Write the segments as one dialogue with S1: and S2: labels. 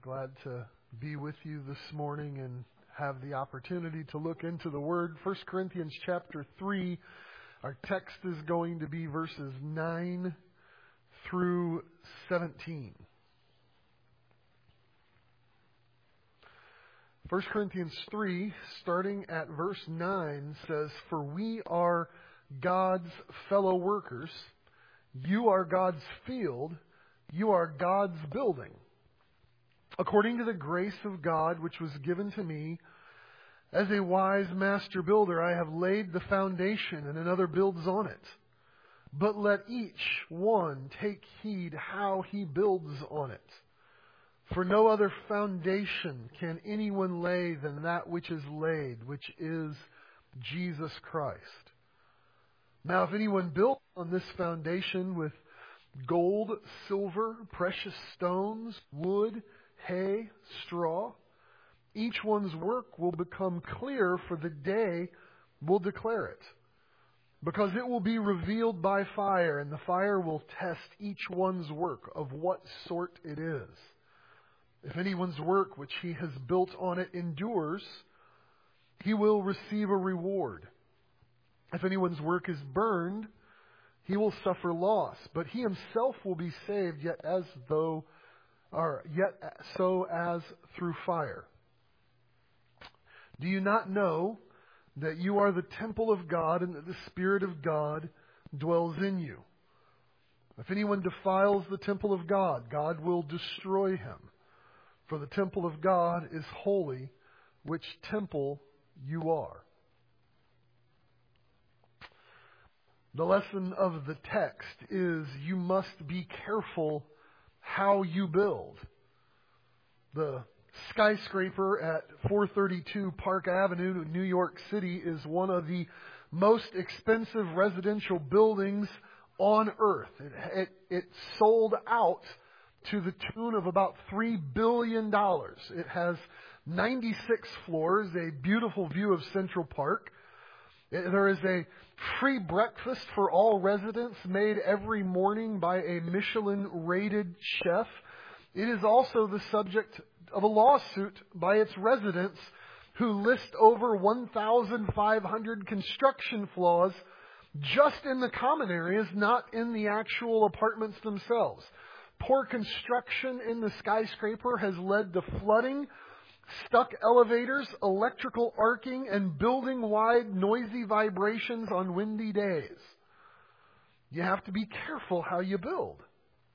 S1: Glad to be with you this morning and have the opportunity to look into the Word. 1 Corinthians chapter 3, our text is going to be verses 9 through 17. 1 Corinthians 3, starting at verse 9, says, "For we are God's fellow workers. You are God's field. You are God's building. According to the grace of God which was given to me, as a wise master builder, I have laid the foundation, and another builds on it. But let each one take heed how he builds on it. For no other foundation can anyone lay than that which is laid, which is Jesus Christ. Now if anyone built on this foundation with gold, silver, precious stones, wood, hay, straw, each one's work will become clear, for the day will declare it. Because it will be revealed by fire, and the fire will test each one's work of what sort it is. If anyone's work which he has built on it endures, he will receive a reward. If anyone's work is burned, he will suffer loss, but he himself will be saved, yet so as through fire. Do you not know that you are the temple of God, and that the Spirit of God dwells in you? If anyone defiles the temple of God, God will destroy him. For the temple of God is holy, which temple you are." The lesson of the text is you must be careful how you build. The skyscraper at 432 Park Avenue in New York City is one of the most expensive residential buildings on earth. It sold out to the tune of about $3 billion. It has 96 floors, a beautiful view of Central Park. There is a free breakfast for all residents made every morning by a Michelin-rated chef. It is also the subject of a lawsuit by its residents who list over 1,500 construction flaws just in the common areas, not in the actual apartments themselves. Poor construction in the skyscraper has led to flooding, stuck elevators, electrical arcing, and building-wide noisy vibrations on windy days. You have to be careful how you build.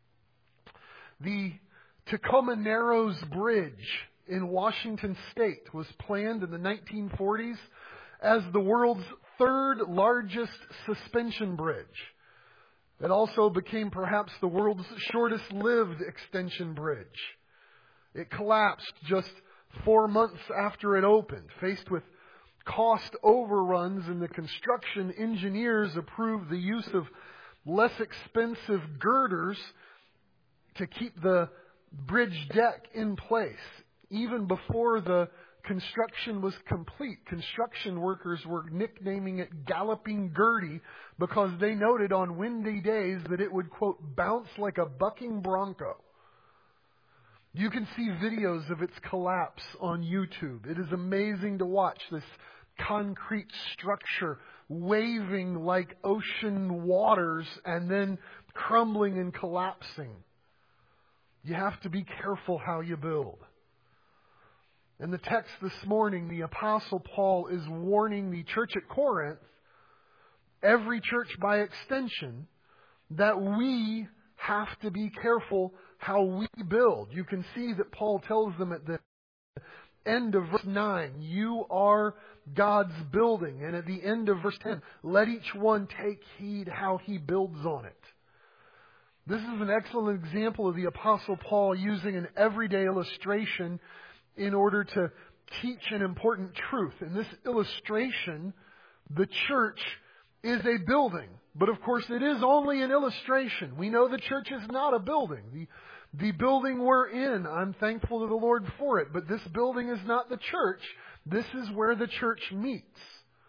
S1: The Tacoma Narrows Bridge in Washington State was planned in the 1940s as the world's third largest suspension bridge. It also became perhaps the world's shortest-lived extension bridge. It collapsed just 4 months after it opened. Faced with cost overruns in the construction, engineers approved the use of less expensive girders to keep the bridge deck in place. Even before the construction was complete, construction workers were nicknaming it Galloping Gertie because they noted on windy days that it would, quote, bounce like a bucking bronco. You can see videos of its collapse on YouTube. It is amazing to watch this concrete structure waving like ocean waters and then crumbling and collapsing. You have to be careful how you build. In the text this morning, the Apostle Paul is warning the church at Corinth, every church by extension, that we have to be careful how we build. You can see that Paul tells them at the end of verse 9, you are God's building. And at the end of verse 10, let each one take heed how he builds on it. This is an excellent example of the Apostle Paul using an everyday illustration in order to teach an important truth. In this illustration, the church is a building. But of course, it is only an illustration. We know the church is not a building. The building we're in, I'm thankful to the Lord for it. But this building is not the church. This is where the church meets.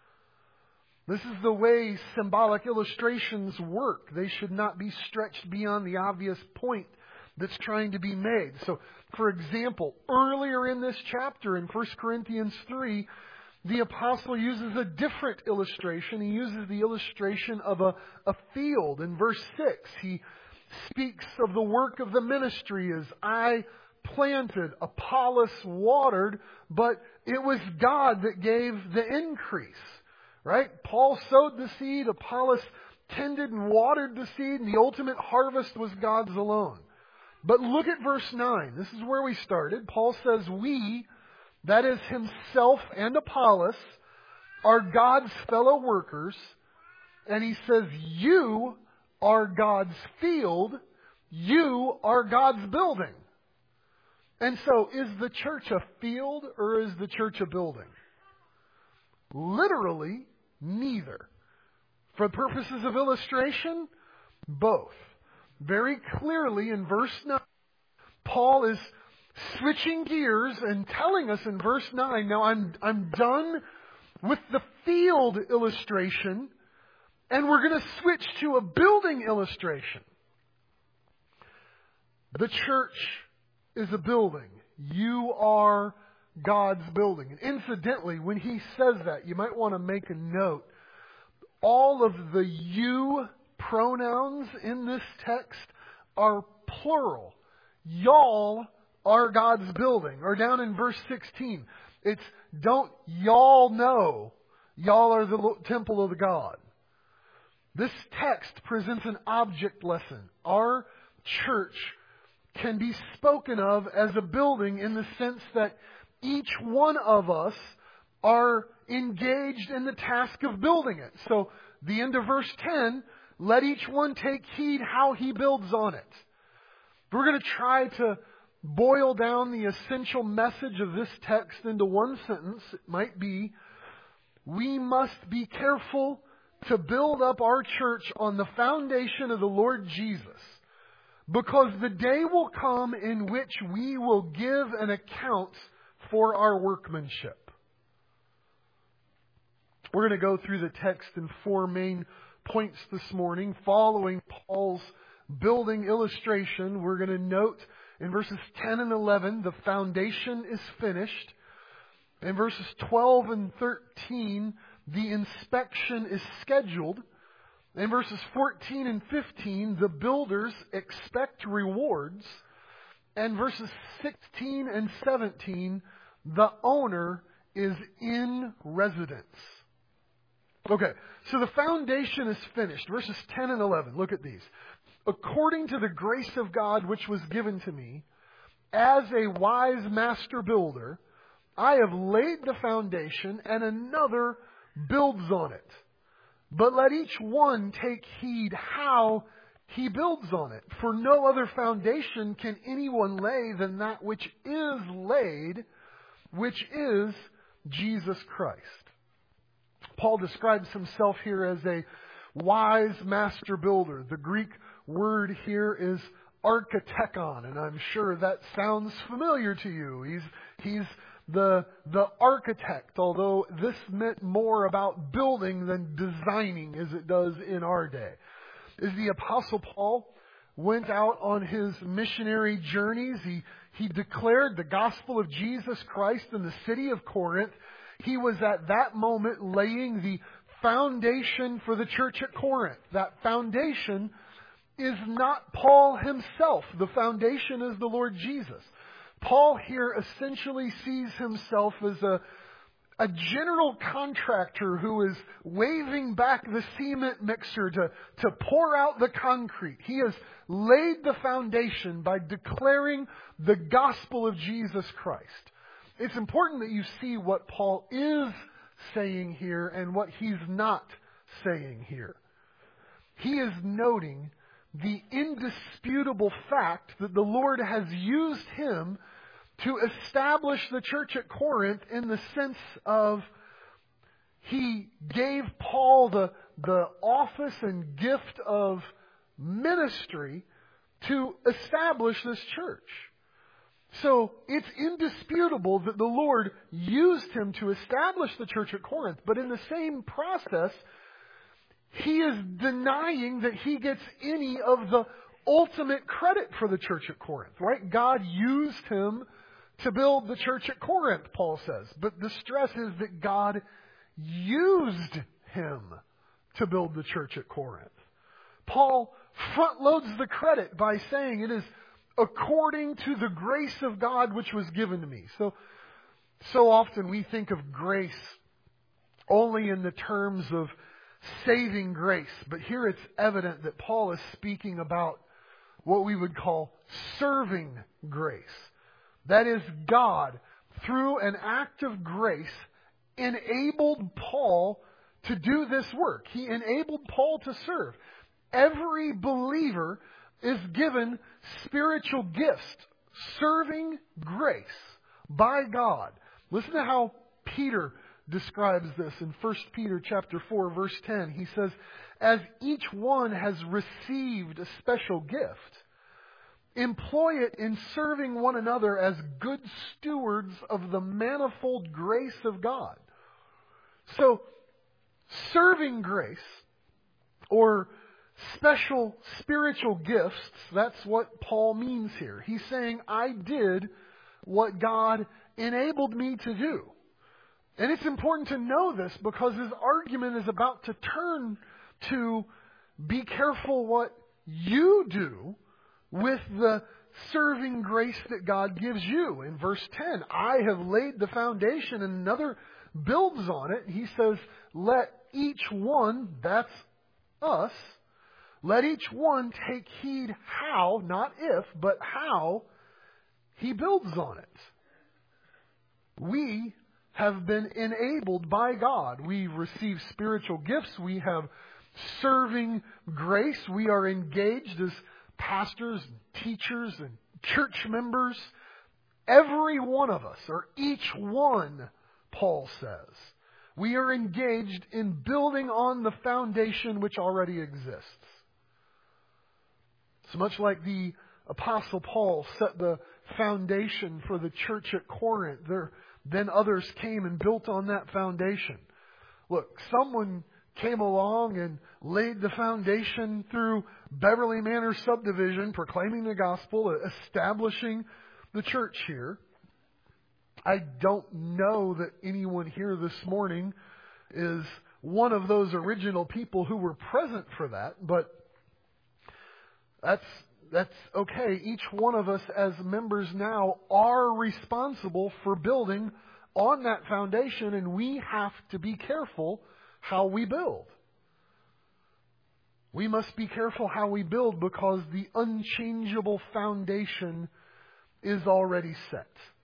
S1: This is the way symbolic illustrations work. They should not be stretched beyond the obvious point that's trying to be made. So, for example, earlier in this chapter in 1 Corinthians 3, the apostle uses a different illustration. He uses the illustration of a field. In verse 6, he speaks of the work of the ministry as I planted, Apollos watered, but it was God that gave the increase. Right? Paul sowed the seed, Apollos tended and watered the seed, and the ultimate harvest was God's alone. But look at verse 9. This is where we started. Paul says, we, that is himself and Apollos, are God's fellow workers. And he says, you are God's field. You are God's building. And so, is the church a field or is the church a building? Literally, neither. For purposes of illustration, both. Very clearly in verse 9, Paul is switching gears and telling us in verse 9, now I'm done with the field illustration, and we're going to switch to a building illustration. The church is a building. You are God's building. And incidentally, when he says that, you might want to make a note. All of the you pronouns in this text are plural. Y'all are God's building. Or down in verse 16, it's don't y'all know y'all are the temple of God. This text presents an object lesson. Our church can be spoken of as a building in the sense that each one of us are engaged in the task of building it. So, the end of verse 10, let each one take heed how he builds on it. We're going to try to boil down the essential message of this text into one sentence. It might be, we must be careful to build up our church on the foundation of the Lord Jesus, because the day will come in which we will give an account for our workmanship. We're going to go through the text in 4 main points this morning. Following Paul's building illustration, we're going to note in verses 10 and 11, the foundation is finished. In verses 12 and 13, the inspection is scheduled. In verses 14 and 15, the builders expect rewards. And verses 16 and 17, the owner is in residence. Okay, so the foundation is finished. Verses 10 and 11, look at these. According to the grace of God which was given to me, as a wise master builder, I have laid the foundation, and another builds on it. But let each one take heed how he builds on it. For no other foundation can anyone lay than that which is laid, which is Jesus Christ. Paul describes himself here as a wise master builder. The Greek word here is architekon, and I'm sure that sounds familiar to you. He's the architect, although this meant more about building than designing as it does in our day. As the Apostle Paul went out on his missionary journeys, he declared the gospel of Jesus Christ in the city of Corinth. He was at that moment laying the foundation for the church at Corinth. That foundation is not Paul himself. The foundation is the Lord Jesus. Paul here essentially sees himself as a general contractor who is waving back the cement mixer to pour out the concrete. He has laid the foundation by declaring the gospel of Jesus Christ. It's important that you see what Paul is saying here and what he's not saying here. He is noting the indisputable fact that the Lord has used him to establish the church at Corinth in the sense of he gave Paul the office and gift of ministry to establish this church. So it's indisputable that the Lord used him to establish the church at Corinth, but in the same process, he is denying that he gets any of the ultimate credit for the church at Corinth, right? God used him to build the church at Corinth, Paul says. But the stress is that God used him to build the church at Corinth. Paul front loads the credit by saying it is according to the grace of God which was given to me. So often we think of grace only in the terms of saving grace. But here it's evident that Paul is speaking about what we would call serving grace. That is, God, through an act of grace, enabled Paul to do this work. He enabled Paul to serve. Every believer is given spiritual gifts, serving grace by God. Listen to how Peter describes this in 1 Peter chapter 4, verse 10. He says, as each one has received a special gift, employ it in serving one another as good stewards of the manifold grace of God. So, serving grace, or special spiritual gifts, that's what Paul means here. He's saying, I did what God enabled me to do. And it's important to know this because his argument is about to turn to be careful what you do with the serving grace that God gives you. In verse 10, I have laid the foundation and another builds on it. He says, let each one, that's us, let each one take heed how, not if, but how he builds on it. We have been enabled by God. We receive spiritual gifts. We have serving grace. We are engaged as pastors, and teachers, and church members. Every one of us, or each one, Paul says, we are engaged in building on the foundation which already exists. So much like the Apostle Paul set the foundation for the church at Corinth, then others came and built on that foundation. Look, someone came along and laid the foundation through Beverly Manor subdivision, proclaiming the gospel, establishing the church here. I don't know that anyone here this morning is one of those original people who were present for that, but that's okay. Each one of us as members now are responsible for building on that foundation, and we have to be careful how we build. We must be careful how we build because the unchangeable foundation is already set.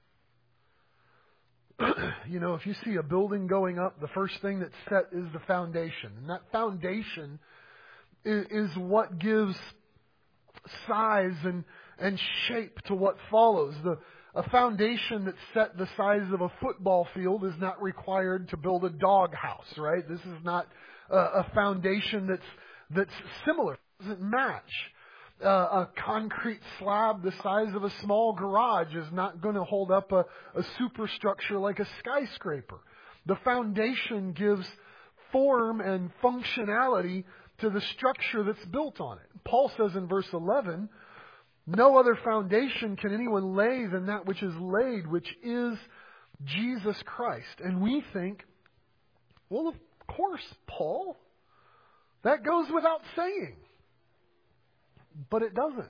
S1: You know, if you see a building going up, the first thing that's set is the foundation. And that foundation is what gives size and shape to what follows. A foundation that's set the size of a football field is not required to build a doghouse, right? This is not a foundation that's similar. It doesn't match. A concrete slab the size of a small garage is not going to hold up a superstructure like a skyscraper. The foundation gives form and functionality to the structure that's built on it. Paul says in verse 11, no other foundation can anyone lay than that which is laid, which is Jesus Christ. And we think, well, of course, Paul, that goes without saying. But it doesn't.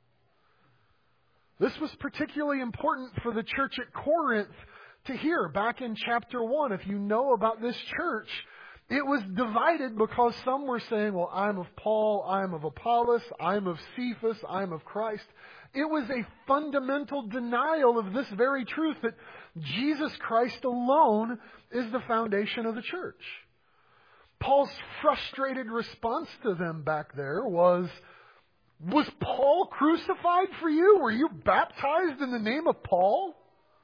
S1: This was particularly important for the church at Corinth to hear back in chapter 1. If you know about this church, it was divided because some were saying, well, I'm of Paul, I'm of Apollos, I'm of Cephas, I'm of Christ. It was a fundamental denial of this very truth that Jesus Christ alone is the foundation of the church. Paul's frustrated response to them back there was Paul crucified for you? Were you baptized in the name of Paul?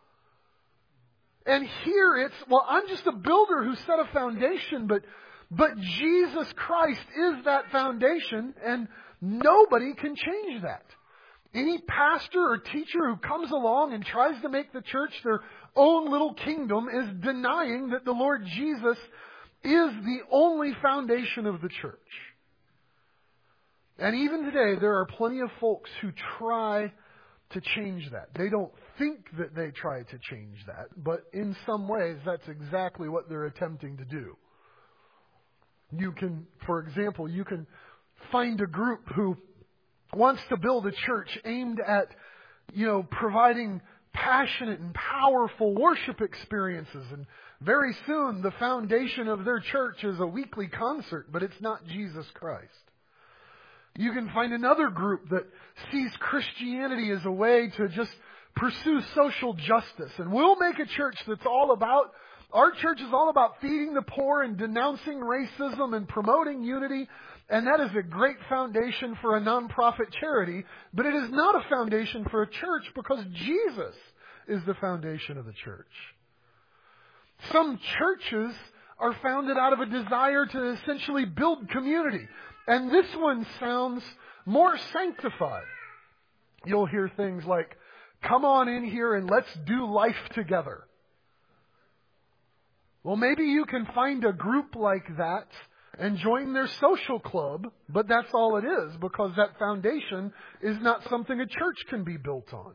S1: And here it's, well, I'm just a builder who set a foundation, but Jesus Christ is that foundation, and nobody can change that. Any pastor or teacher who comes along and tries to make the church their own little kingdom is denying that the Lord Jesus is the only foundation of the church. And even today, there are plenty of folks who try to change that. They don't think that they try to change that, but in some ways, that's exactly what they're attempting to do. You can, for example, you can find a group who wants to build a church aimed at, providing passionate and powerful worship experiences. And very soon, the foundation of their church is a weekly concert, but it's not Jesus Christ. You can find another group that sees Christianity as a way to just pursue social justice. And we'll make a church that's all about, our church is all about feeding the poor and denouncing racism and promoting unity. And that is a great foundation for a nonprofit charity. But it is not a foundation for a church because Jesus is the foundation of the church. Some churches are founded out of a desire to essentially build community. And this one sounds more sanctified. You'll hear things like, come on in here and let's do life together. Well, maybe you can find a group like that and join their social club, but that's all it is, because that foundation is not something a church can be built on.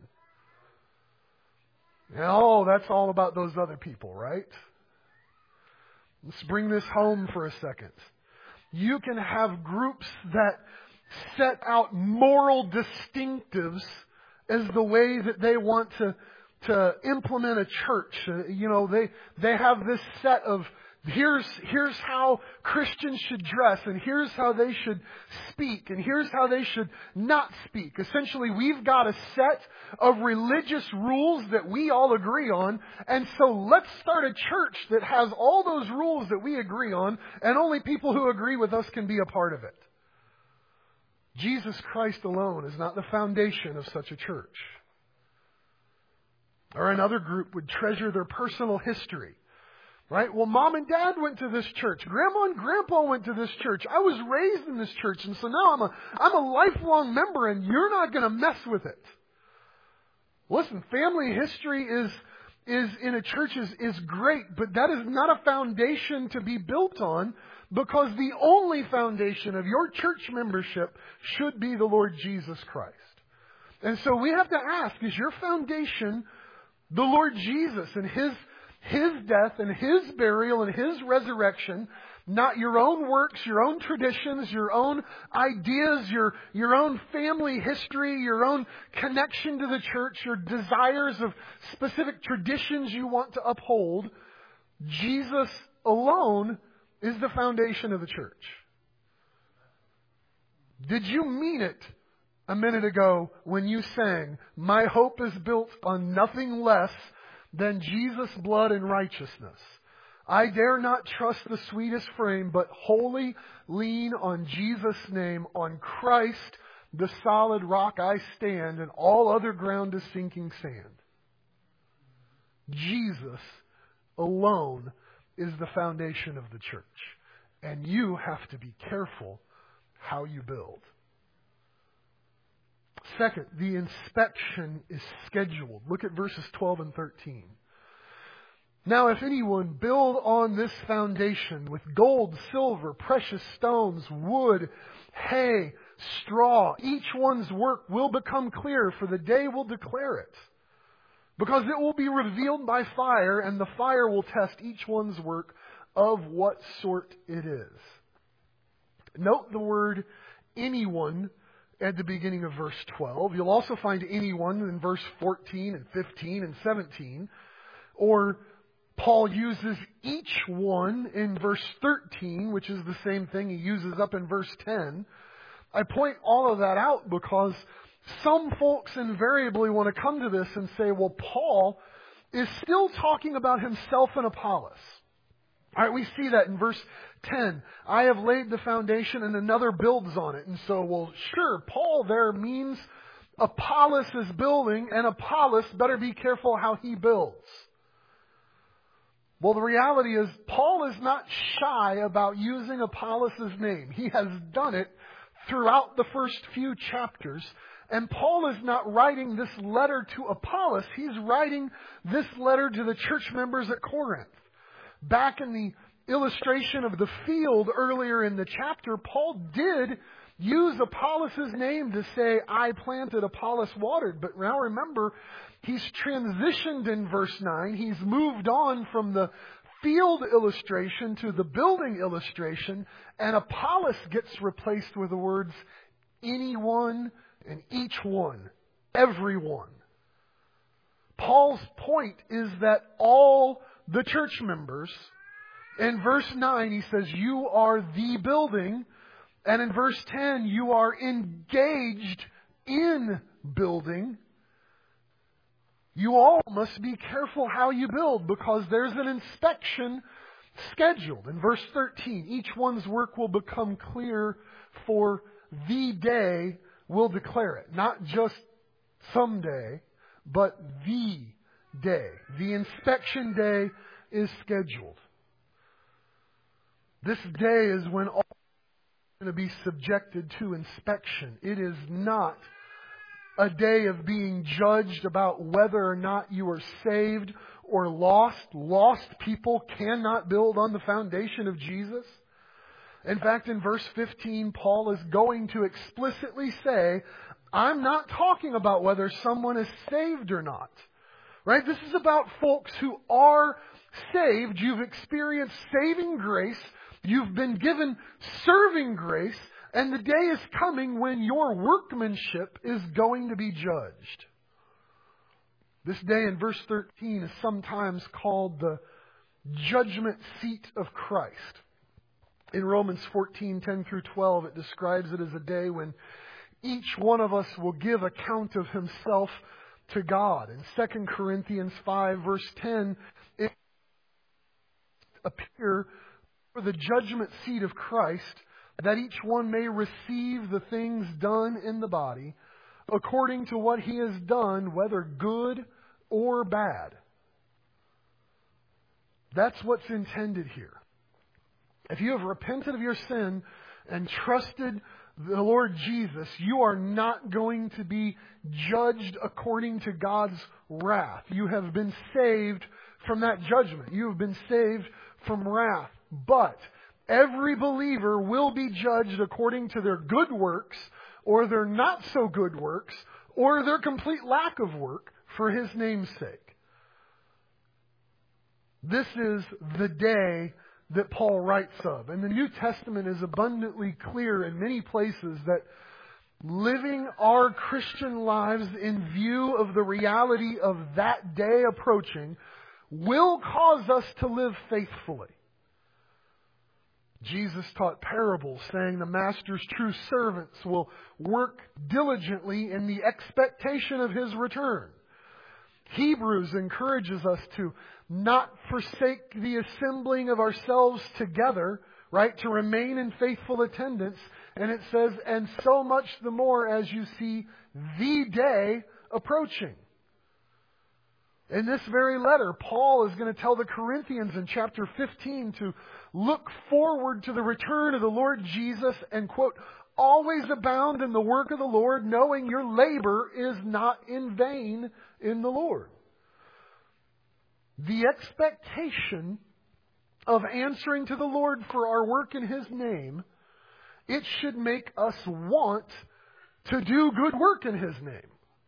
S1: Oh, that's all about those other people, right? Let's bring this home for a second. You can have groups that set out moral distinctives as the way that they want to implement a church. They have this set of here's how Christians should dress, and here's how they should speak, and here's how they should not speak. Essentially, we've got a set of religious rules that we all agree on, and so let's start a church that has all those rules that we agree on, and only people who agree with us can be a part of it. Jesus Christ alone is not the foundation of such a church. Or another group would treasure their personal history. Right? Well, Mom and Dad went to this church. Grandma and Grandpa went to this church. I was raised in this church, and so now I'm a lifelong member, and you're not going to mess with it. Listen, family history is in a church is great, but that is not a foundation to be built on, because the only foundation of your church membership should be the Lord Jesus Christ. And so we have to ask, is your foundation the Lord Jesus and His death and His burial and His resurrection, not your own works, your own traditions, your own ideas, your own family history, your own connection to the church, your desires of specific traditions you want to uphold? Jesus alone is the foundation of the church. Did you mean it a minute ago when you sang, "My hope is built on nothing less than Jesus' blood and righteousness? I dare not trust the sweetest frame, but wholly lean on Jesus' name. On Christ, the solid rock I stand, and all other ground is sinking sand." Jesus alone is the foundation of the church. And you have to be careful how you build. Second, the inspection is scheduled. Look at verses 12 and 13. Now, if anyone build on this foundation with gold, silver, precious stones, wood, hay, straw, each one's work will become clear, for the day will declare it. Because it will be revealed by fire, and the fire will test each one's work of what sort it is. Note the word anyone at the beginning of verse 12. You'll also find anyone in verse 14 and 15 and 17. Or Paul uses each one in verse 13, which is the same thing he uses up in verse 10. I point all of that out because some folks invariably want to come to this and say, well, Paul is still talking about himself and Apollos. All right, we see that in verse 10. I have laid the foundation and another builds on it. And so, well, sure, Paul there means Apollos is building, and Apollos better be careful how he builds. Well, the reality is Paul is not shy about using Apollos' name. He has done it throughout the first few chapters. And Paul is not writing this letter to Apollos. He's writing this letter to the church members at Corinth. Back in the illustration of the field earlier in the chapter, Paul did use Apollos' name to say, I planted, Apollos watered. But now remember, he's transitioned in verse 9. He's moved on from the field illustration to the building illustration. And Apollos gets replaced with the words, anyone and each one, everyone. Paul's point is that all the church members, in verse 9 he says, you are the building. And in verse 10, you are engaged in building. You all must be careful how you build because there's an inspection scheduled. In verse 13, each one's work will become clear, for the day will declare it. Not just someday, but the day. The inspection day is scheduled. This day is when all are going to be subjected to inspection. It is not a day of being judged about whether or not you are saved or lost. Lost people cannot build on the foundation of Jesus. In fact, in verse 15, Paul is going to explicitly say, I'm not talking about whether someone is saved or not. Right? This is about folks who are saved. You've experienced saving grace. You've been given serving grace. And the day is coming when your workmanship is going to be judged. This day in verse 13 is sometimes called the judgment seat of Christ. In Romans 14:10 through 12, it describes it as a day when each one of us will give account of himself to God. In 2 Corinthians 5 verse 10, it appear for the judgment seat of Christ, that each one may receive the things done in the body according to what he has done, whether good or bad. That's what's intended here. If you have repented of your sin and trusted the Lord Jesus, you are not going to be judged according to God's wrath. You have been saved from that judgment. You have been saved from wrath. But every believer will be judged according to their good works or their not so good works or their complete lack of work for His name's sake. This is the day that Paul writes of. And the New Testament is abundantly clear in many places that living our Christian lives in view of the reality of that day approaching will cause us to live faithfully. Jesus taught parables saying the master's true servants will work diligently in the expectation of his return. Hebrews encourages us to not forsake the assembling of ourselves together, right? To remain in faithful attendance. And it says, and so much the more as you see the day approaching. In this very letter, Paul is going to tell the Corinthians in chapter 15 to look forward to the return of the Lord Jesus and, quote, always abound in the work of the Lord, knowing your labor is not in vain in the Lord. The expectation of answering to the Lord for our work in His name, it should make us want to do good work in His name.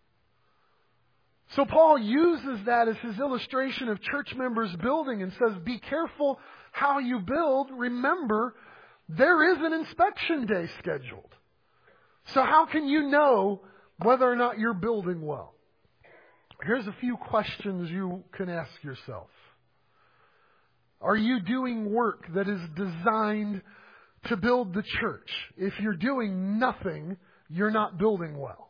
S1: So Paul uses that as his illustration of church members building and says, be careful how you build. Remember, there is an inspection day scheduled. So how can you know whether or not you're building well? Here's a few questions you can ask yourself. Are you doing work that is designed to build the church? If you're doing nothing, you're not building well.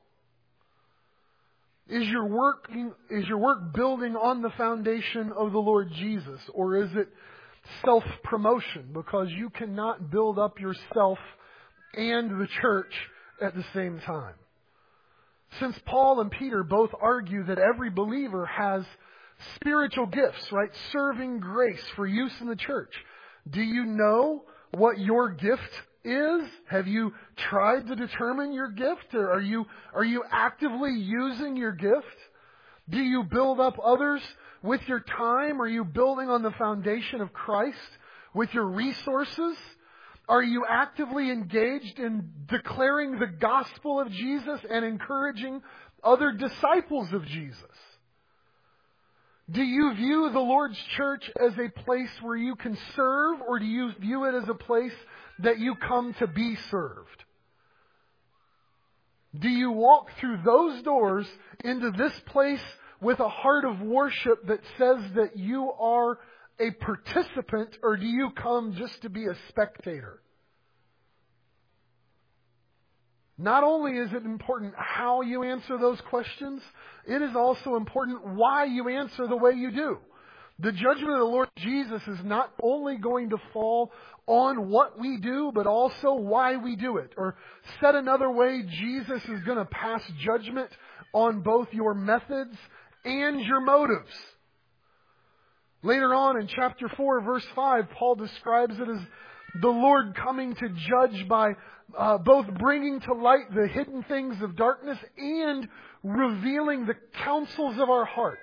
S1: Is your work building on the foundation of the Lord Jesus? Or is it self-promotion? Because you cannot build up yourself and the church at the same time. Since Paul and Peter both argue that every believer has spiritual gifts, right? Serving grace for use in the church. Do you know what your gift is? Have you tried to determine your gift? Or are you actively using your gift? Do you build up others with your time? Are you building on the foundation of Christ with your resources? Are you actively engaged in declaring the gospel of Jesus and encouraging other disciples of Jesus? Do you view the Lord's church as a place where you can serve, or do you view it as a place that you come to be served? Do you walk through those doors into this place with a heart of worship that says that you are a participant, or do you come just to be a spectator? Not only is it important how you answer those questions, it is also important why you answer the way you do. The judgment of the Lord Jesus is not only going to fall on what we do, but also why we do it. Or said another way, Jesus is going to pass judgment on both your methods and your motives. Later on in chapter 4, verse 5, Paul describes it as the Lord coming to judge by both bringing to light the hidden things of darkness and revealing the counsels of our hearts.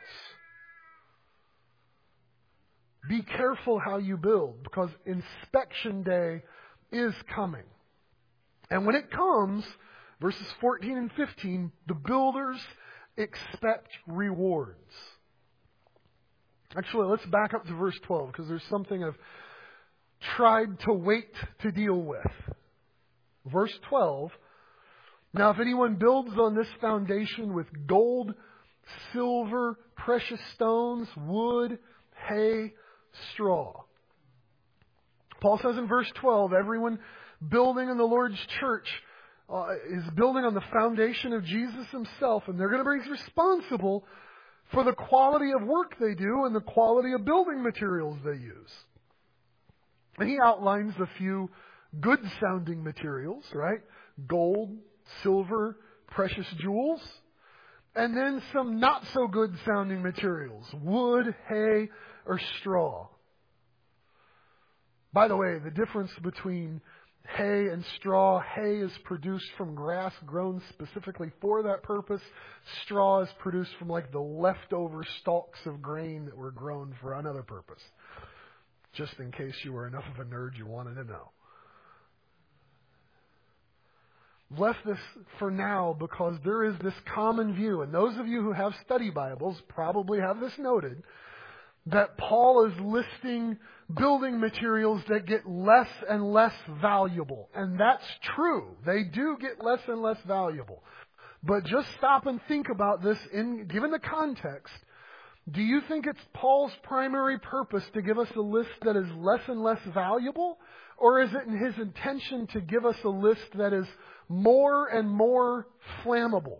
S1: Be careful how you build, because inspection day is coming. And when it comes, verses 14 and 15, the builders expect rewards. Actually, let's back up to verse 12, because there's something I've tried to wait to deal with. Verse 12, now if anyone builds on this foundation with gold, silver, precious stones, wood, hay, straw. Paul says in verse 12, everyone building in the Lord's church is building on the foundation of Jesus himself, and they're going to be responsible for the quality of work they do and the quality of building materials they use. And he outlines a few good-sounding materials, right? Gold, silver, precious jewels. And then some not-so-good-sounding materials. Wood, hay, or straw. By the way, the difference between hay and straw, hay is produced from grass grown specifically for that purpose. Straw is produced from like the leftover stalks of grain that were grown for another purpose. Just in case you were enough of a nerd you wanted to know. Left this for now because there is this common view, and those of you who have study Bibles probably have this noted, that Paul is listing building materials that get less and less valuable. And that's true. They do get less and less valuable. But just stop and think about this given the context. Do you think it's Paul's primary purpose to give us a list that is less and less valuable? Or is it in his intention to give us a list that is more and more flammable?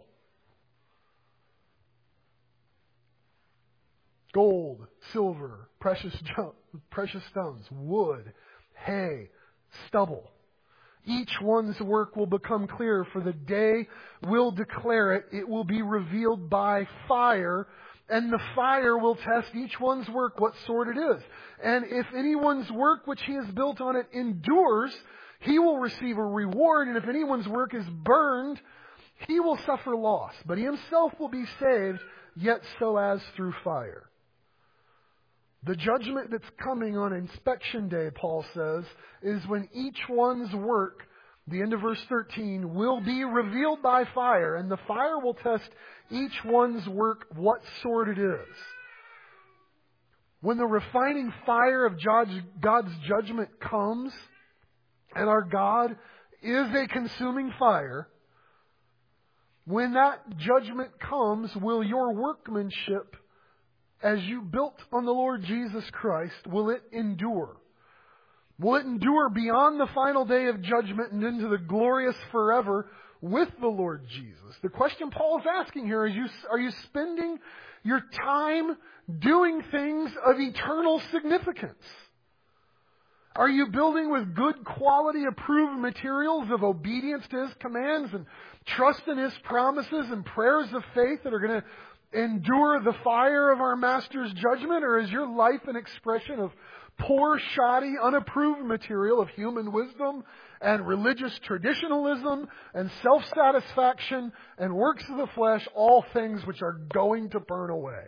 S1: Gold, silver, precious stones, wood, hay, stubble. Each one's work will become clear, for the day will declare it. It will be revealed by fire, and the fire will test each one's work, what sort it is. And if anyone's work which he has built on it endures, he will receive a reward. And if anyone's work is burned, he will suffer loss. But he himself will be saved, yet so as through fire. The judgment that's coming on inspection day, Paul says, is when each one's work, the end of verse 13, will be revealed by fire, and the fire will test each one's work, what sort it is. When the refining fire of God's judgment comes, and our God is a consuming fire, when that judgment comes, will your workmanship, as you built on the Lord Jesus Christ, will it endure? Will it endure beyond the final day of judgment and into the glorious forever with the Lord Jesus? The question Paul is asking here is, are you spending your time doing things of eternal significance? Are you building with good quality approved materials of obedience to His commands and trust in His promises and prayers of faith that are going to endure the fire of our Master's judgment? Or is your life an expression of poor, shoddy, unapproved material of human wisdom and religious traditionalism and self-satisfaction and works of the flesh, all things which are going to burn away?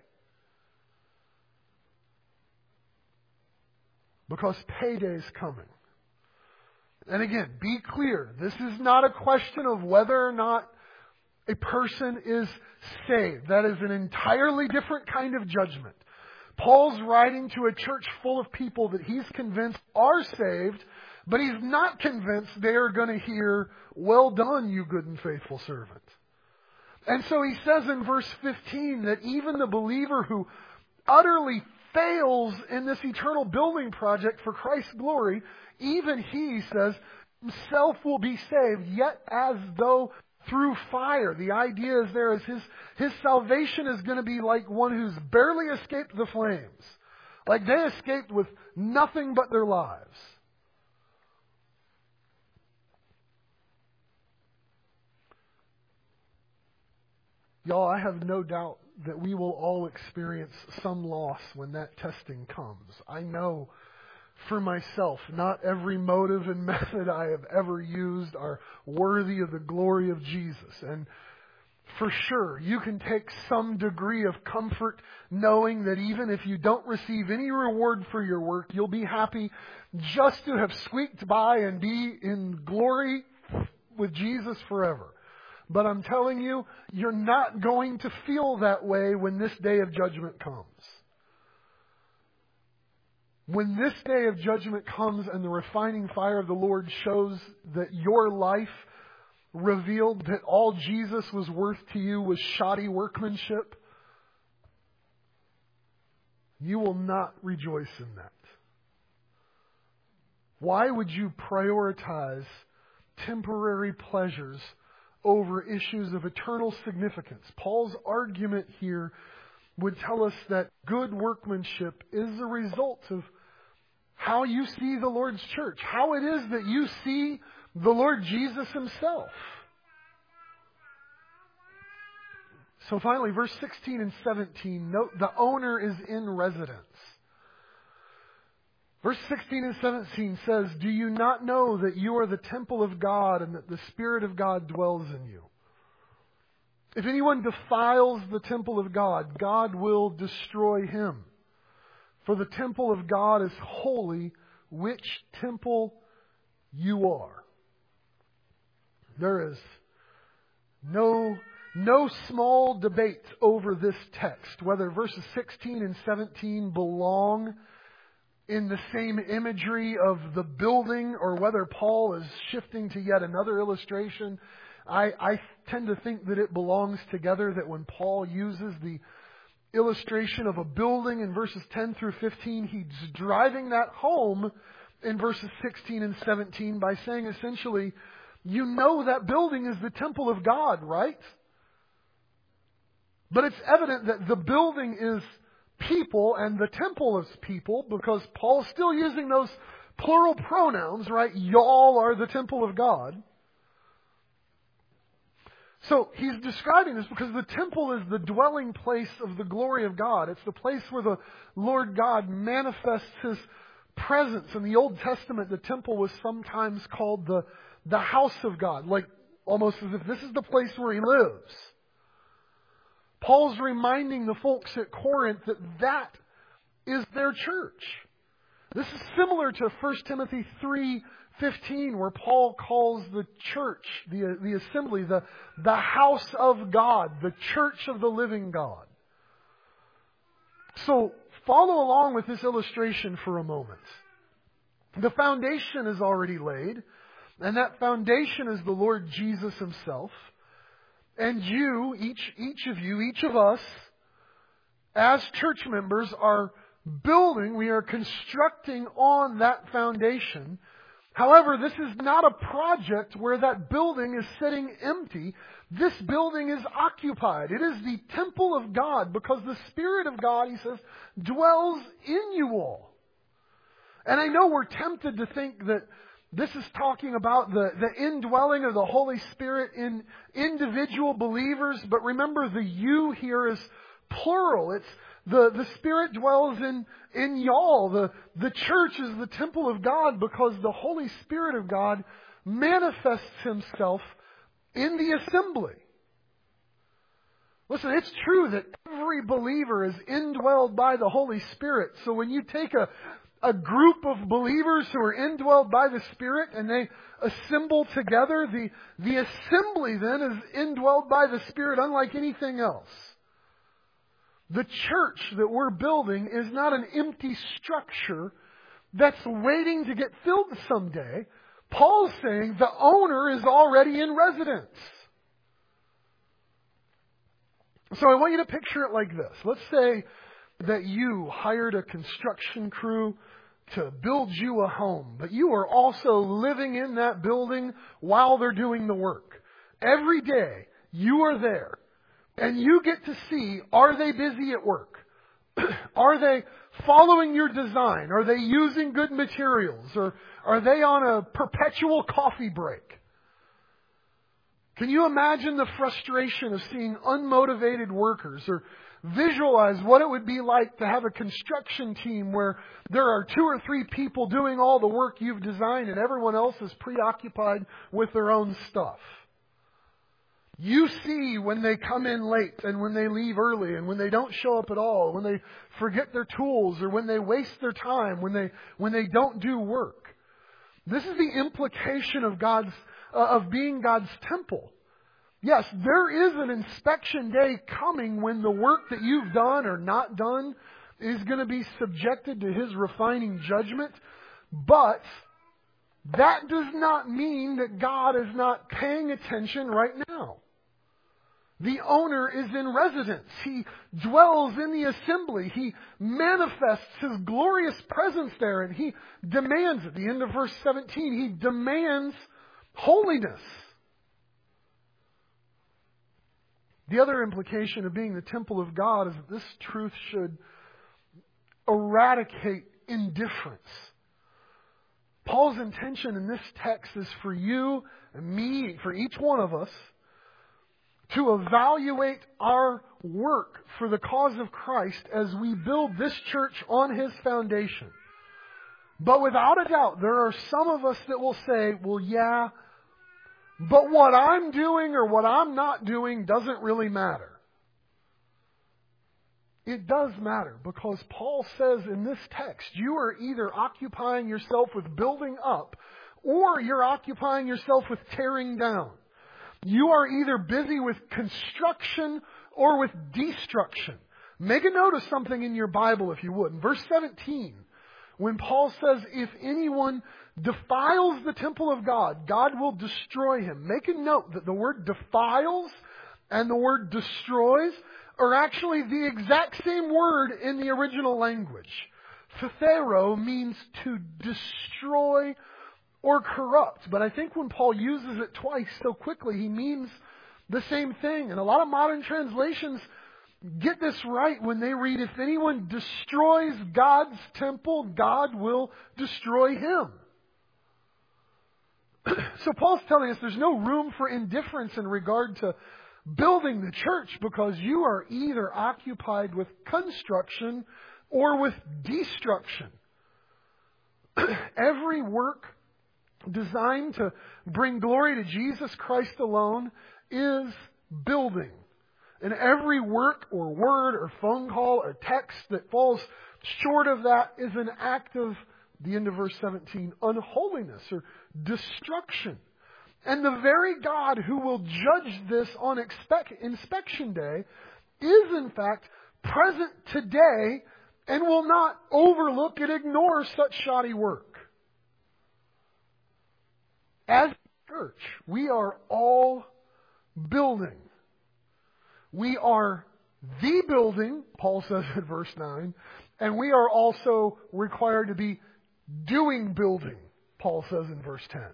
S1: Because payday's coming. And again, be clear, this is not a question of whether or not a person is saved. That is an entirely different kind of judgment. Paul's writing to a church full of people that he's convinced are saved, but he's not convinced they are going to hear, "Well done, you good and faithful servant." And so he says in verse 15 that even the believer who utterly fails in this eternal building project for Christ's glory, even he says, himself will be saved, yet as though through fire. The idea is there is his salvation is going to be like one who's barely escaped the flames. Like they escaped with nothing but their lives. Y'all, I have no doubt that we will all experience some loss when that testing comes. I know for myself, not every motive and method I have ever used are worthy of the glory of Jesus. And for sure, you can take some degree of comfort knowing that even if you don't receive any reward for your work, you'll be happy just to have squeaked by and be in glory with Jesus forever. But I'm telling you, you're not going to feel that way when this day of judgment comes. When this day of judgment comes and the refining fire of the Lord shows that your life revealed that all Jesus was worth to you was shoddy workmanship, you will not rejoice in that. Why would you prioritize temporary pleasures over issues of eternal significance? Paul's argument here would tell us that good workmanship is a result of how you see the Lord's church, how it is that you see the Lord Jesus Himself. So finally, verse 16 and 17, note the owner is in residence. Verse 16 and 17 says, "Do you not know that you are the temple of God and that the Spirit of God dwells in you? If anyone defiles the temple of God, God will destroy him. For the temple of God is holy, which temple you are." There is no small debate over this text, whether verses 16 and 17 belong in the same imagery of the building or whether Paul is shifting to yet another illustration. I tend to think that it belongs together, that when Paul uses the illustration of a building in verses 10 through 15, he's driving that home in verses 16 and 17 by saying essentially, you know that building is the temple of God, right? But it's evident that the building is people and the temple is people, because Paul's still using those plural pronouns, right? Y'all are the temple of God. So he's describing this because the temple is the dwelling place of the glory of God. It's the place where the Lord God manifests His presence. In the Old Testament, the temple was sometimes called the house of God, like almost as if this is the place where He lives. Paul's reminding the folks at Corinth that that is their church. This is similar to 1 Timothy 3:15, where Paul calls the church, the assembly, the house of God, the church of the living God. So follow along with this illustration for a moment. The foundation is already laid, and that foundation is the Lord Jesus Himself. And you, each of us, as church members, are building, we are constructing on that foundation. However, this is not a project where that building is sitting empty. This building is occupied. It is the temple of God because the Spirit of God, he says, dwells in you all. And I know we're tempted to think that this is talking about the indwelling of the Holy Spirit in individual believers, but remember the you here is plural. It's the Spirit dwells in y'all. The church is the temple of God because the Holy Spirit of God manifests Himself in the assembly. Listen, it's true that every believer is indwelled by the Holy Spirit. So when you take a a group of believers who are indwelled by the Spirit and they assemble together. The assembly then is indwelled by the Spirit unlike anything else. The church that we're building is not an empty structure that's waiting to get filled someday. Paul's saying the owner is already in residence. So I want you to picture it like this. Let's say that you hired a construction crew to build you a home, but you are also living in that building while they're doing the work. Every day you are there and you get to see, are they busy at work? Are they following your design? Are they using good materials? Or are they on a perpetual coffee break? Can you imagine the frustration of seeing unmotivated workers, or visualize what it would be like to have a construction team where there are 2 or 3 people doing all the work you've designed and everyone else is preoccupied with their own stuff? You see when they come in late and when they leave early and when they don't show up at all, when they forget their tools or when they waste their time, when they don't do work. This is the implication of being God's temple. Yes, there is an inspection day coming when the work that you've done or not done is going to be subjected to His refining judgment. But that does not mean that God is not paying attention right now. The owner is in residence. He dwells in the assembly. He manifests His glorious presence there, and He demands, at the end of verse 17, He demands holiness. The other implication of being the temple of God is that this truth should eradicate indifference. Paul's intention in this text is for you and me, for each one of us, to evaluate our work for the cause of Christ as we build this church on His foundation. But without a doubt, there are some of us that will say, well, yeah, but what I'm doing or what I'm not doing doesn't really matter. It does matter, because Paul says in this text, you are either occupying yourself with building up or you're occupying yourself with tearing down. You are either busy with construction or with destruction. Make a note of something in your Bible if you would. In verse 17, when Paul says, if anyone defiles the temple of God, God will destroy him. Make a note that the word defiles and the word destroys are actually the exact same word in the original language. Phthero means to destroy or corrupt. But I think when Paul uses it twice so quickly, he means the same thing. And a lot of modern translations get this right when they read, if anyone destroys God's temple, God will destroy him. So Paul's telling us there's no room for indifference in regard to building the church, because you are either occupied with construction or with destruction. Every work designed to bring glory to Jesus Christ alone is building. And every work or word or phone call or text that falls short of that is an act of, the end of verse 17, unholiness or destruction. And the very God who will judge this on inspection day is in fact present today and will not overlook and ignore such shoddy work. As a church, we are all building. We are the building, Paul says in verse 9, and we are also required to be doing building, Paul says in verse 10.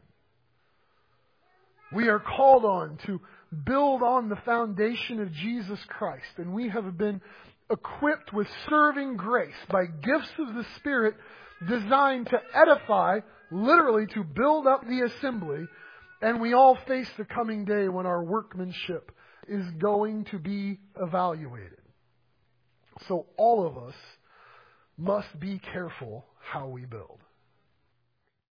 S1: We are called on to build on the foundation of Jesus Christ, and we have been equipped with serving grace by gifts of the Spirit designed to edify, literally to build up the assembly, and we all face the coming day when our workmanship is going to be evaluated. So all of us must be careful how we build.